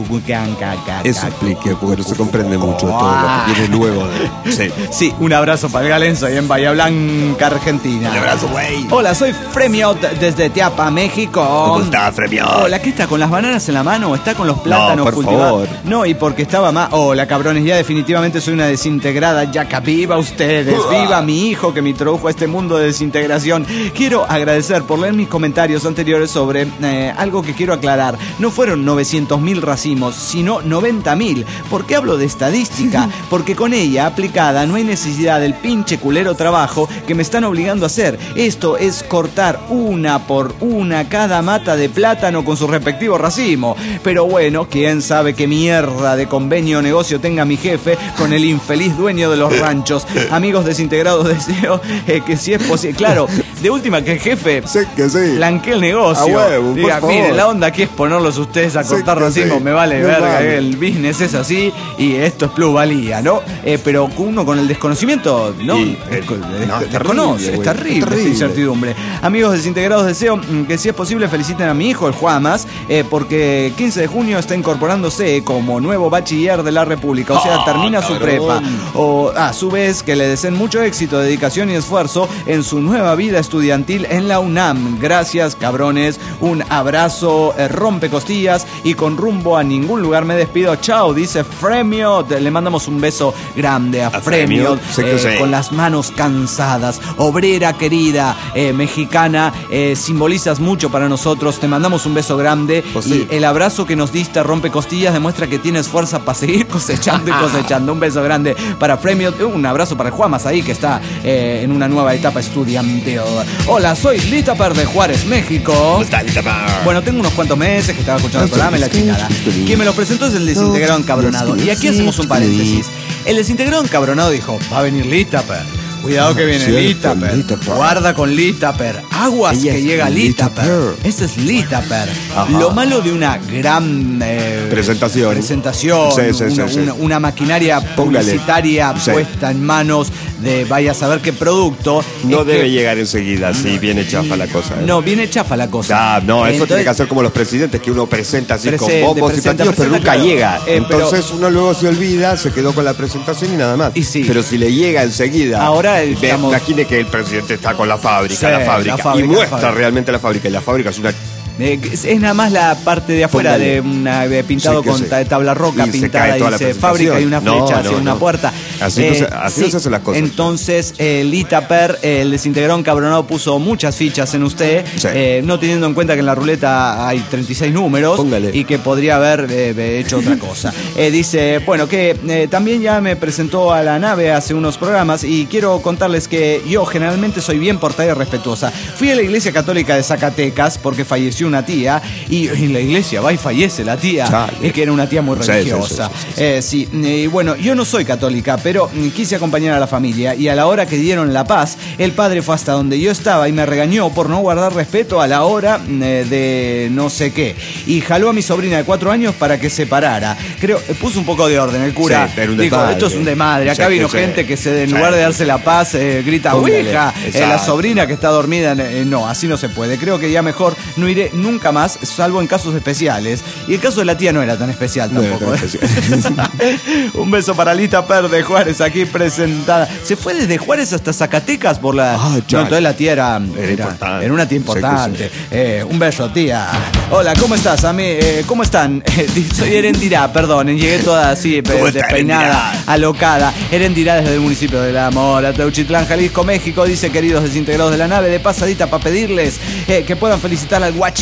Eso explique, porque no se comprende mucho todo lo que viene luego de... Sí. Sí, un abrazo para el galenzo ahí en Bahía Blanca, Argentina. Un abrazo, güey. Hola, soy Fremiot desde Teapa, México. ¿Cómo está, Fremiot? Hola, ¿qué está? ¿Con las bananas en la mano o está con los plátanos por cultivados? favor. No, y porque estaba más... Hola, cabrones, ya definitivamente soy una desintegrada yaca. ¡Viva ustedes! ¡Viva mi hijo que me introdujo a este mundo de desintegración! Quiero agradecer por leer mis comentarios anteriores sobre eh, algo que quiero aclarar. No fueron novecientos mil racimos, sino noventa mil. ¿Por qué hablo de estadística? Porque con ella aplicada no hay necesidad del pinche culero trabajo que me están obligando a hacer. Esto es cortar una por una cada mata de plátano con su respectivo racimo. Pero bueno, quién sabe qué mierda de convenio o negocio tenga mi jefe con el infeliz dueño de los ranchos. Amigos desintegrados, deseo eh, que si es posible... Claro, de última que el jefe Sé que sí. blanquee el negocio. A huevo, por Diga, favor. mire, la onda aquí es ponerlos ustedes a Sí cortar que racimos, sí. me vale No verga, vale. el business es así y esto es plusvalía, ¿no? Eh, pero uno con el desconocimiento, ¿no? Y, Eh, eh, con- no, es desconoce, terrible, es güey, terrible, es terrible. esta incertidumbre. Amigos desintegrados, deseo mm, que si es posible feliciten a mi hijo, el Juamas, eh, porque quince de junio está incorporándose como nuevo bachiller de la República, o sea, Ah, termina su cabrón. prepa. O a su vez que le deseen mucho éxito, dedicación y esfuerzo en su nueva vida estudiantil en la UNAM. Gracias, cabrones. Un abrazo, eh, rompe costillas y con rumbo a ningún lugar me despido. Chao, dice Fremiot. Le mandamos un beso grande a, A Fremiot, Fremiot, sé que eh, sí. con las manos cansadas. Obrera querida, eh, mexicana, eh, simbolizas mucho para nosotros. Te mandamos un beso grande Pues y sí. el abrazo que nos diste rompe costillas demuestra que tienes fuerza para seguir cosechando y cosechando. Un beso grande para Fremiot. Un abrazo para el Juamas ahí que está eh, en una nueva etapa estudiantil. Hola, soy Lita Per de Juárez, México. ¿Cómo está, Lita Per? Bueno, tengo unos cuantos meses que estaba escuchando el programa y la chingada. Quien me los presentó es el desintegrado encabronado. Y aquí hacemos un paréntesis. El desintegrado encabronado dijo, va a venir Lita Per. Cuidado que viene Cierto, Lita Per. Lita Per. Guarda con Lita Per. Aguas Ella que es llega Lita Lita Per. Per. Esa es Lita Per. Ajá. Lo malo de una gran eh, Presentación. presentación, Sí, sí, sí, una, sí. una- una maquinaria Póngale. publicitaria Sí. puesta en manos de vaya a saber qué producto. No es debe que- llegar enseguida, si viene chafa la cosa. ¿eh? No, viene chafa la cosa. Ah, no, eso Entonces- tiene que hacer como los presidentes, que uno presenta así Presente, con bombos presenta, y platillos, pero presenta, nunca claro. llega. Eh, pero- Entonces uno luego se olvida, se quedó con la presentación y nada más. Y sí. Pero si le llega enseguida, Ahora ve- estamos- imagine que el presidente está con la fábrica, Sí, la fábrica, la fábrica, y la muestra fábrica. realmente la fábrica, y la fábrica es una... Eh, es, es nada más la parte de afuera Póngale. de una de pintado Sí, que con sí. ta- tabla roca Y se pintada cae y toda la dice presentación. fábrica y una No, flecha no, hacia una no. puerta. Así no se- así no se hacen las cosas. Entonces, eh, Lita Per, eh, el desintegrado encabronado, puso muchas fichas en usted, Sí. eh, no teniendo en cuenta que en la ruleta hay treinta y seis números Póngale. y que podría haber eh, hecho otra cosa. Eh, dice, bueno, que eh, también ya me presentó a la nave hace unos programas y quiero contarles que yo generalmente soy bien portada y respetuosa. Fui a la iglesia católica de Zacatecas porque falleció una tía y en la iglesia va y fallece la tía. Chale. Es que era una tía muy Sí, sí, religiosa. sí, sí, sí. Eh, sí, y bueno, yo no soy católica, pero mm, quise acompañar a la familia y a la hora que dieron la paz, el padre fue hasta donde yo estaba y me regañó por no guardar respeto a la hora mm, eh, de no sé qué. Y jaló a mi sobrina de cuatro años para que se parara. Creo, eh, puso un poco de orden el cura. Sí, era un Dijo, desmadre. esto es un desmadre. Acá Sí, vino sí. gente que se, en Sí. lugar de darse la paz, eh, grita, Póngale. ¡Ouija! Eh, la Exacto. sobrina que está dormida, eh, no, así no se puede. Creo que ya mejor no iré nunca más, salvo en casos especiales. Y el caso de la tía no era tan especial No era tampoco. tan ¿eh? Un beso para Lita Per de Juárez, aquí presentada. Se fue desde Juárez hasta Zacatecas por la... Ah, no, ya. entonces la tía era... Era importante. Era una tía Sí, que importante. Eh, un beso, tía. Hola, ¿cómo estás, Ami? Eh, ¿Cómo están? Eh, soy Erendirá, perdón. Llegué toda así, pe- ¿Cómo está, despeinada, Erendirá? alocada. Erendirá desde el municipio de La Mora, Teuchitlán, Jalisco, México. Dice, queridos desintegrados de la nave, de pasadita para pedirles eh, que puedan felicitar al guachi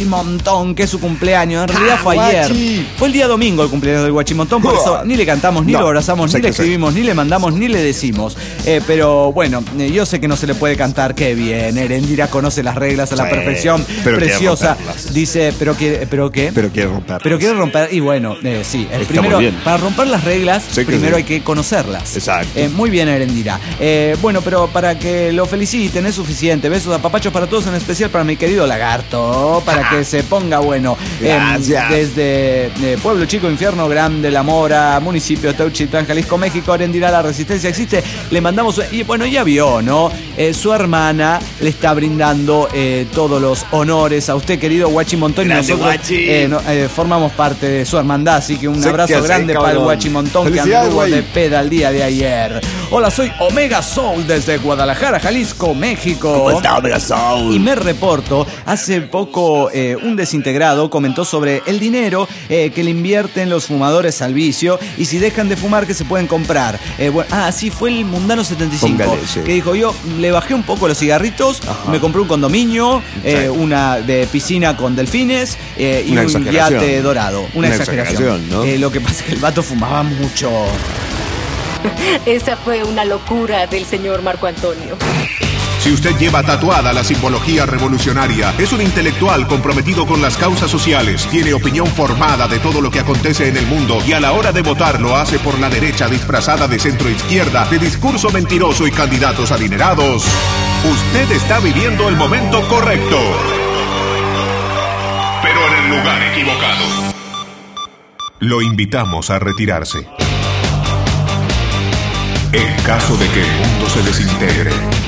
Guachimontón, que es su cumpleaños. En realidad Ah, fue ayer. Guachi. Fue el día domingo el cumpleaños del Guachimontón, por eso ni le cantamos, ni No, lo abrazamos, ni le exacto, escribimos, ni le mandamos, ni le decimos. Eh, pero bueno, eh, yo sé que no se le puede cantar. Qué bien, Erendira conoce las reglas a la Sí, perfección. pero quiere Preciosa. romperlas. Dice, pero que, pero qué. Pero quiere romper. Pero quiere romper, y bueno, eh, sí, el Está primero, muy bien. para romper las reglas, Sí que primero sí. hay que conocerlas. Exacto. Eh, muy bien, Erendira. Eh, bueno, pero para que lo feliciten es suficiente. Besos a papachos para todos, en especial para mi querido Lagarto, para que se ponga bueno. Eh, Gracias. desde eh, Pueblo Chico, Infierno Grande, La Mora, municipio de Teuchitlán, Jalisco, México, Erendira, la resistencia existe. Le mandamos, y bueno, ya vio, ¿no? Eh, su hermana le está brindando eh, todos los honores a usted, querido Guachimontón, y Grande, nosotros Guachi. eh, no- eh, formamos parte de su hermandad, así que un Sí, abrazo que sí, grande para el cabrón. Guachimontón, que Felicidades, anduvo güey. de peda el día de ayer. Hola, soy Omega Soul desde Guadalajara, Jalisco, México. ¿Cómo está, Omega Soul? Y me reporto, hace poco eh, un desintegrado comentó sobre el dinero eh, que le invierten los fumadores al vicio y si dejan de fumar que se pueden comprar. Eh, bueno, ah, sí, fue el Mundano setenta y cinco, Póngale, sí. que dijo, yo le bajé un poco los cigarritos, me compré un condominio, eh, Sí. una de piscina con delfines eh, y Una un exageración. yate dorado. Una, Una exageración. exageración, ¿no? Eh, lo que pasa es que el vato fumaba mucho. Esa fue una locura del señor Marco Antonio. Si usted lleva tatuada la simbología revolucionaria, es un intelectual comprometido con las causas sociales, tiene opinión formada de todo lo que acontece en el mundo y a la hora de votar lo hace por la derecha disfrazada de centro-izquierda, de discurso mentiroso y candidatos adinerados, usted está viviendo el momento correcto, pero en el lugar equivocado. Lo invitamos a retirarse. En caso de que el mundo se desintegre,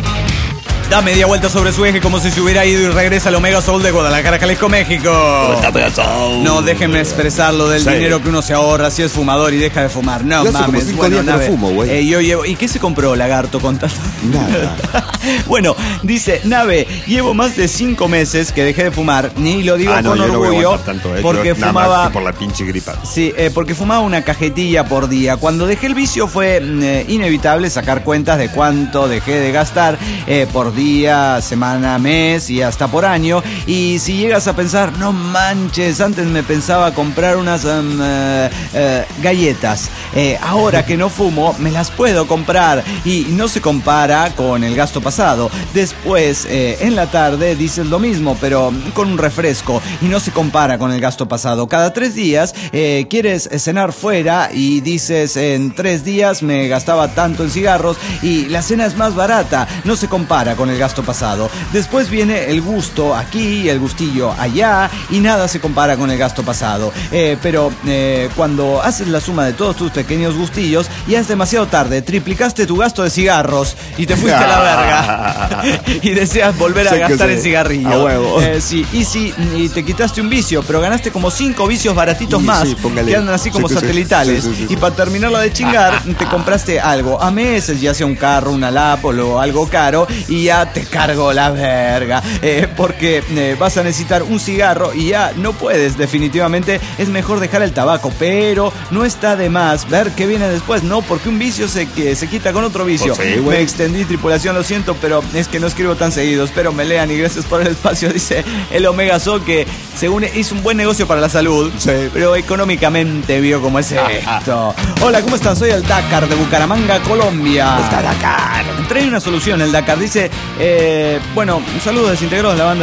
Da media vuelta sobre su eje como si se hubiera ido y regresa al Omega Soul de Guadalajara, Jalisco, México. ¿Cómo está, Omega Soul? No, déjenme expresar lo del Sí. dinero que uno se ahorra si es fumador y deja de fumar. No Yo hace como mames. cinco Bueno, días que no Nave, fumo, güey. eh, yo llevo. ¿Y qué se compró, Lagarto, con tanto? Nada. Bueno, dice, Nave, llevo más de cinco meses que dejé de fumar. Ni lo digo Ah, no, con yo no voy a orgullo. aguantar tanto, eh. Porque Yo nada más fumaba. que por la pinche gripa. Sí, eh, porque fumaba una cajetilla por día. Cuando dejé el vicio fue mm, eh, inevitable sacar cuentas de cuánto dejé de gastar eh, por día, semana, mes y hasta por año. Y si llegas a pensar, no manches, antes me pensaba comprar unas um, eh, eh, galletas. Eh, ahora que no fumo, me las puedo comprar. Y no se compara con el gasto pasado. Después, eh, en la tarde, dices lo mismo, pero con un refresco. Y no se compara con el gasto pasado. Cada tres días eh, quieres cenar fuera y dices, en tres días me gastaba tanto en cigarros y la cena es más barata. No se compara con el gasto pasado. Después viene el gusto aquí, el gustillo allá y nada se compara con el gasto pasado. Eh, pero eh, cuando haces la suma de todos tus pequeños gustillos, ya es demasiado tarde. Triplicaste tu gasto de cigarros y te fuiste a la verga. Y deseas volver a Sé que gastar sí. en cigarrillos. A huevo. Eh, sí, y sí, y te quitaste un vicio, pero ganaste como cinco vicios baratitos Y más sí, póngale. que andan así como Sí que sí. satelitales. Sí, sí, sí, Y sí. para terminarla de chingar, te compraste algo a meses, ya sea un carro, una lap o algo caro, y ya te cargo la verga. Eh, porque eh, vas a necesitar un cigarro y ya no puedes, definitivamente. Es mejor dejar el tabaco, pero no está de más ver qué viene después. No, porque un vicio se, que se quita con otro vicio. Pues sí, güey. Me extendí, tripulación, lo siento, pero es que no escribo tan seguido. Espero me lean y gracias por el espacio. Dice el Omega Soul que según hizo un buen negocio para la salud, Sí. pero económicamente vio cómo es esto. Hola, ¿cómo están? Soy el Dakar de Bucaramanga, Colombia. Está Dakar. Trae una solución el Dakar. Dice, eh, bueno, saludos desintegrados de la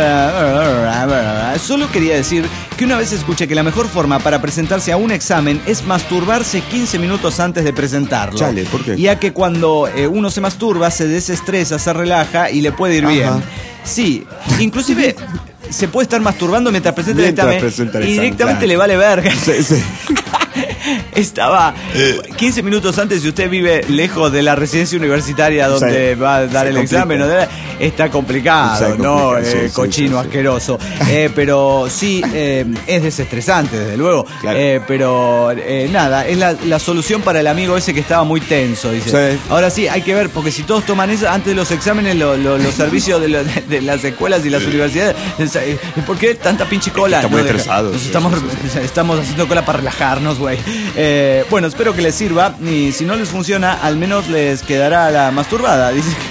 banda. Solo quería decir que una vez escuché que la mejor forma para presentarse a un examen es masturbarse quince minutos antes de presentarlo. Chale, ¿por qué? Ya que cuando eh, uno se masturba, se desestresa, se relaja y le puede ir Ajá. bien. Sí, inclusive se puede estar masturbando mientras presenta Mientras el examen presenta el y examen, directamente claro. le vale verga. Sí, sí. Estaba quince minutos antes, si usted vive lejos de la residencia universitaria donde Sí, va a dar se el complica. examen, ¿no? Está complicado, Se complica, ¿no? sí, Eh, sí, cochino, sí, sí. asqueroso. Eh, pero sí, eh, es desestresante, desde luego. Claro. Eh, pero eh, nada, es la, la solución para el amigo ese que estaba muy tenso, dice. Sí. Ahora sí, hay que ver, porque si todos toman eso, antes de los exámenes, lo- lo- los servicios de, lo- de- de las escuelas y las universidades, eh, ¿por qué tanta pinche cola? Está muy No, deja- estresado, Nos sí, estamos, sí, estamos haciendo cola para relajarnos, güey. Eh, bueno, espero que les sirva y si no les funciona, al menos les quedará la masturbada. Dice que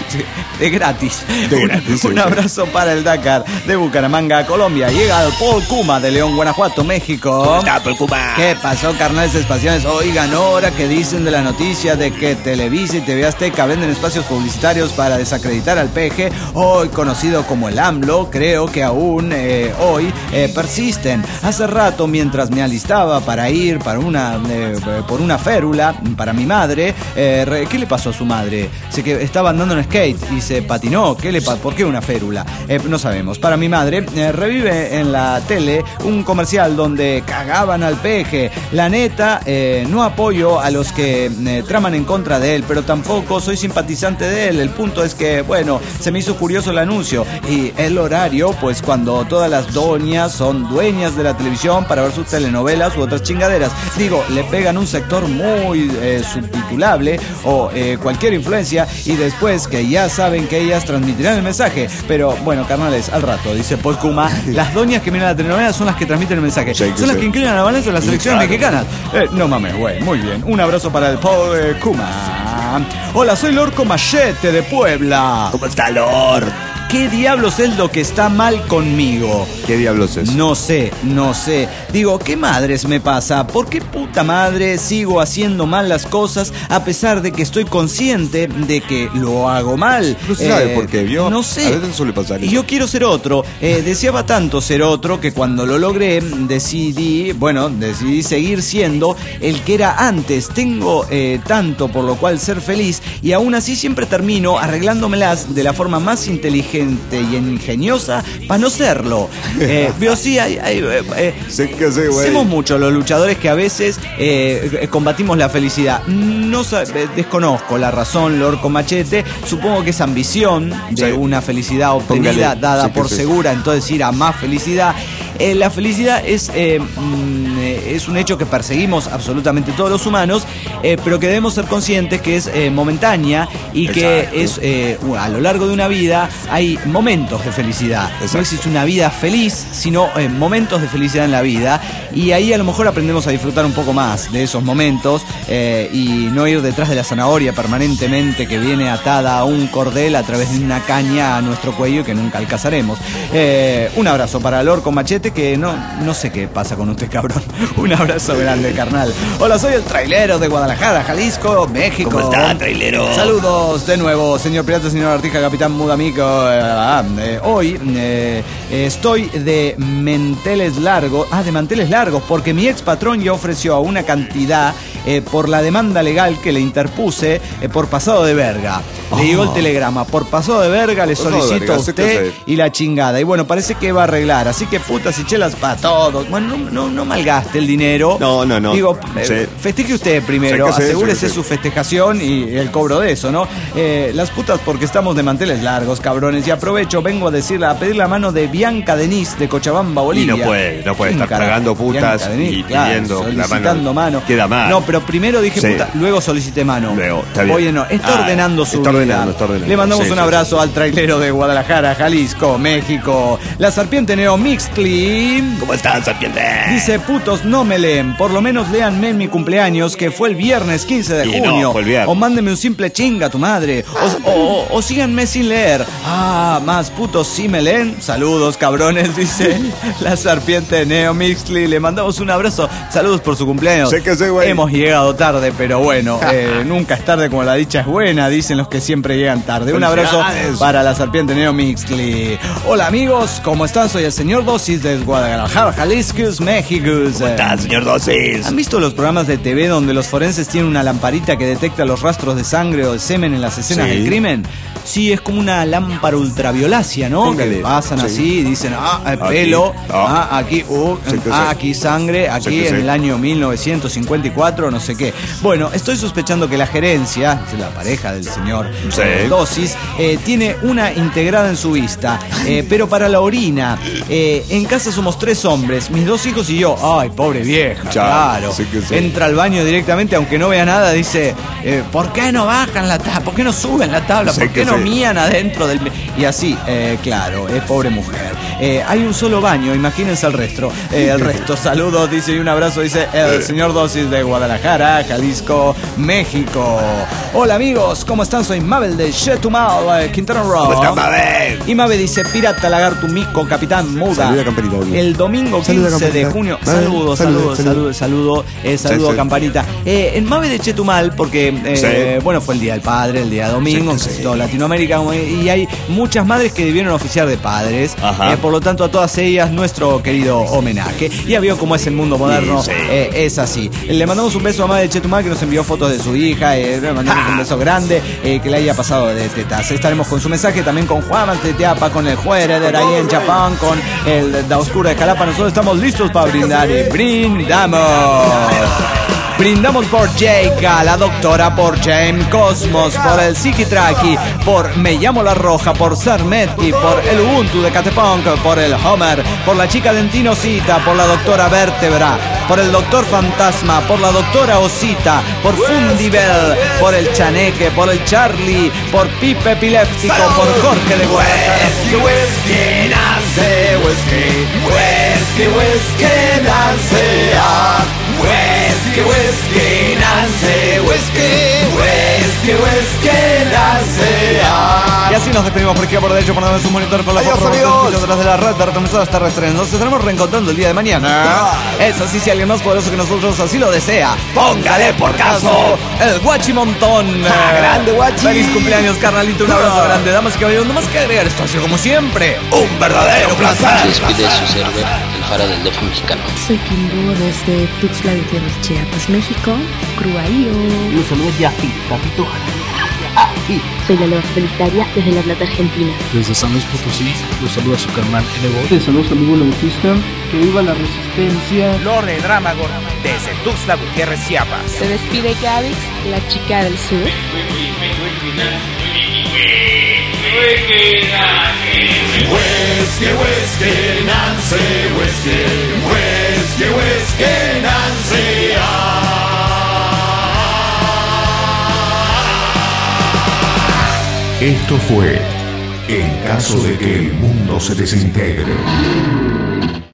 de gratis. De gratis, Un, un sí, abrazo para el Dakar de Bucaramanga, Colombia. Llega el Paul Kuma de León, Guanajuato, México. ¿Cómo está, Paul Kuma? ¿Qué pasó, carnales espaciales? Oigan, ahora que dicen de la noticia de que Televisa y T V Azteca venden espacios publicitarios para desacreditar al P G, hoy conocido como el AMLO, creo que aún eh, hoy eh, persisten. Hace rato, mientras me alistaba para ir para una, eh, por una férula para mi madre, eh, re, ¿qué le pasó a su madre? Se que estaba andando en skate y se patinó. ¿Qué le pa- ¿Por qué una férula? Eh, no sabemos. Para mi madre, eh, revive en la tele un comercial donde cagaban al P G. La neta, eh, no apoyo a los que eh, traman en contra de él, pero tampoco soy simpatizante de él. El punto es que, bueno, se me hizo curioso el anuncio y el horario, pues cuando todas las doñas son dueñas de la televisión para ver sus telenovelas u otras chingaderas. Digo, le pegan un sector muy eh, subtitulable o eh, cualquier influencia y después que ya saben que ellas transmitirán el mensaje. Pero bueno, carnales, al rato, dice Paul Kuma, las doñas que miran la telenovela son las que transmiten el mensaje. Sí, son las sí. que inclinan la balanza de las selecciones claro. mexicanas. Eh, no mames, güey, muy bien. Un abrazo para el Paul eh, Kuma. Hola, soy Lorco Machete de Puebla. ¿Cómo está, Lord? ¿Qué diablos es lo que está mal conmigo? ¿Qué diablos es? No sé, no sé. Digo, ¿qué madres me pasa? ¿Por qué puta madre sigo haciendo mal las cosas a pesar de que estoy consciente de que lo hago mal? No se sabe por qué, ¿vio? No sé. A veces suele pasar Y eso. yo quiero ser otro. Eh, deseaba tanto ser otro que cuando lo logré decidí, bueno, decidí seguir siendo el que era antes. Tengo eh, tanto por lo cual ser feliz y aún así siempre termino arreglándomelas de la forma más inteligente y ingeniosa para no serlo. Eh, veo, sí, hay, hay, eh, eh, Sé que sé, güey. Hacemos mucho los luchadores que a veces eh, combatimos la felicidad. No sab- eh, desconozco la razón, Lorco Machete. Supongo que es ambición de Sí. una felicidad obtenida, Póngale, dada sí que por sí. segura, entonces ir a más felicidad. Eh, la felicidad es, eh, mm, eh, es un hecho que perseguimos absolutamente todos los humanos, eh, pero que debemos ser conscientes que es eh, momentánea y que Exacto. es eh, a lo largo de una vida hay momentos de felicidad. Exacto. No existe una vida feliz, sino eh, momentos de felicidad en la vida, y ahí a lo mejor aprendemos a disfrutar un poco más de esos momentos eh, y no ir detrás de la zanahoria permanentemente que viene atada a un cordel a través de una caña a nuestro cuello y que nunca alcanzaremos. Eh, un abrazo para Lorco Machete, que no, no sé qué pasa con usted, cabrón. Un abrazo grande, carnal. Hola, soy el trailero de Guadalajara, Jalisco, México. ¿Cómo está, trailero? Saludos de nuevo, señor pirata, señor Artija, capitán Mudamico. Eh, eh, hoy eh, estoy de manteles largos. Ah, de manteles largos, porque mi ex patrón ya ofreció una cantidad eh, por la demanda legal que le interpuse eh, por pasado de verga. Le llegó el telegrama. Por pasado de verga le Pasado de solicito verga, a sé que usted sé. y la chingada. Y bueno, parece que va a arreglar. Así que putas y chelas para todos. Bueno, no, no, no malgaste el dinero. No, no, no. Digo, eh, Sí. festeje usted primero. Sé que sé, Asegúrese sé que sé. su festejación y el cobro de eso, ¿no? Eh, las putas porque estamos de manteles largos, cabrones. Y aprovecho, vengo a decirle, a pedir la mano de Bianca Denise de Cochabamba, Bolivia. Y no puede, no puede ¿Quién estar carajo? pagando putas Bianca Denise, y claro, pidiendo la solicitando mano. mano. Queda mal. No, pero primero dije Sí. puta, luego solicité mano. Luego, está bien. Oye, no, está Ah, ordenando su está vida. ordenando, está ordenando. Le mandamos Sí, un sí, abrazo sí. al trailero de Guadalajara, Jalisco, México. La serpiente Neo Mixcli ¿Cómo están, serpiente? dice, putos, no me leen. Por lo menos léanme en mi cumpleaños, que fue el viernes quince de Y no, junio. fue el viernes. O mándenme un simple chinga a tu madre. O, o- o síganme sin leer. Ah, más putos, ¿sí me leen? Saludos, cabrones, dice la serpiente Neo Mixley. Le mandamos un abrazo. Saludos por su cumpleaños. Sé que sé, güey. Hemos llegado tarde, pero bueno, eh, nunca es tarde como la dicha es buena, dicen los que siempre llegan tarde. Un abrazo Felicidades. para la serpiente Neo Mixley. Hola, amigos, ¿cómo están? Soy el señor Dosis de Guadalajara, Jalisco, México. ¿Cómo está, señor Dosis? ¿Han visto los programas de T V donde los forenses tienen una lamparita que detecta los rastros de sangre o de semen en las escenas Sí. del crimen? Sí, es como una lámpara ultraviolácea, ¿no? Póngale. Que pasan Sí. así y dicen, ah, el Aquí. pelo, Ah. ah, aquí, uh, Sí que ah, sí. aquí sangre, Sí aquí que en sí. el año mil novecientos cincuenta y cuatro, no sé qué. Bueno, estoy sospechando que la gerencia, es la pareja del señor Sí. eh, Dosis, eh, tiene una integrada en su vista, eh, pero para la orina. Eh, en casa somos tres hombres, mis dos hijos y yo. Ay, pobre vieja, Claro, claro. sí que sí. Entra al baño directamente, aunque no vea nada, dice, eh, ¿por qué no bajan la tabla? ¿Por qué no suben la tabla? Sí ¿Por que qué no sí. mían adentro del... Y así, eh, claro, es pobre mujer. Eh, hay un solo baño, imagínense el resto. Eh, el resto, saludos, dice, y un abrazo, dice el señor Dosis de Guadalajara. Guadalajara, Jalisco, México. Hola amigos, ¿cómo están? Soy Mabel de Chetumal, eh, Quintana Roo. ¿Cómo está, Mabel? Y Mabel dice, pirata, lagarto, mico, capitán, muda. Saluda, campanita. El domingo Saluda, quince de campanita. junio. Mabel, Saludos, saluda, saludos, saludos, saludos. Eh, saludo, Sí, sí. campanita. Eh, en Mabel de Chetumal, porque, eh, Sí. bueno, fue el Día del Padre, el día domingo, Sí, en sí. toda Latinoamérica, y hay muchas madres que debieron oficiar de padres. Ajá. Eh, por lo tanto, a todas ellas, nuestro querido homenaje. Ya vio cómo es el mundo moderno. Sí, sí. Eh, es así. Le mandamos un beso a Mabel de Chetumal, que nos envió fotos de su hija. Eh, le mandamos un beso grande, eh, que le haya pasado de tetas. Estaremos con su mensaje también con Juan Teteapa, con el Juereder ahí en Chapán, con el Da Oscura de Jalapa. Nosotros estamos listos para brindar y brindamos. Brindamos por Jayka, la doctora, por James Cosmos, por el Psiquitraki, por Me Llamo La Roja, por Sarmetki, por el Ubuntu de Catepunk, por el Homer, por la chica Dentinosita, por la doctora Vértebra, por el doctor Fantasma, por la doctora Osita, por Fundibel, por el Chaneque, por el Charlie, por Pipe Epiléptico, por Jorge de Guadalajara. Whisky, whisky, Nancy, whisky, whisky, whisky, Nancy, ah. Whisky, whisky, Nancy, whisky, whisky, whisky, Nancy, ah. Y así nos despedimos por aquí por derecho, por darnos un monitor con la Adiós, foto amigos. detrás de la red de retransmisoras terrestres. Nos estaremos reencontrando el día de mañana. Eso sí, si alguien más poderoso que nosotros así lo desea, Póngale por caso. el Guachimontón. Ah, grande, Guachi. Feliz cumpleaños, carnalito. Un abrazo Ah. grande. Damas y caballeros, no más que agregar esto. Ha sido como siempre Un verdadero placer. Despide su server, el faro del D F mexicano. Soy Kimbo desde Tuxtla Gutiérrez, Chiapas, México. Cruaío. Los saludos de Afi, Capito. Soy la nueva Felitaria desde La Plata, Argentina. Desde San Luis Potosí, los saluda su carnal Evo. Les saludos a amigo Bautista, que viva la resistencia. Lore Dramagor, desde Tuxtla Gutiérrez, Chiapas. Se despide Gavix, la chica del sur. Whisky, whisky, Nancy, whisky, whisky, whisky, Nancy, ah. Esto fue En caso de que el mundo se desintegre.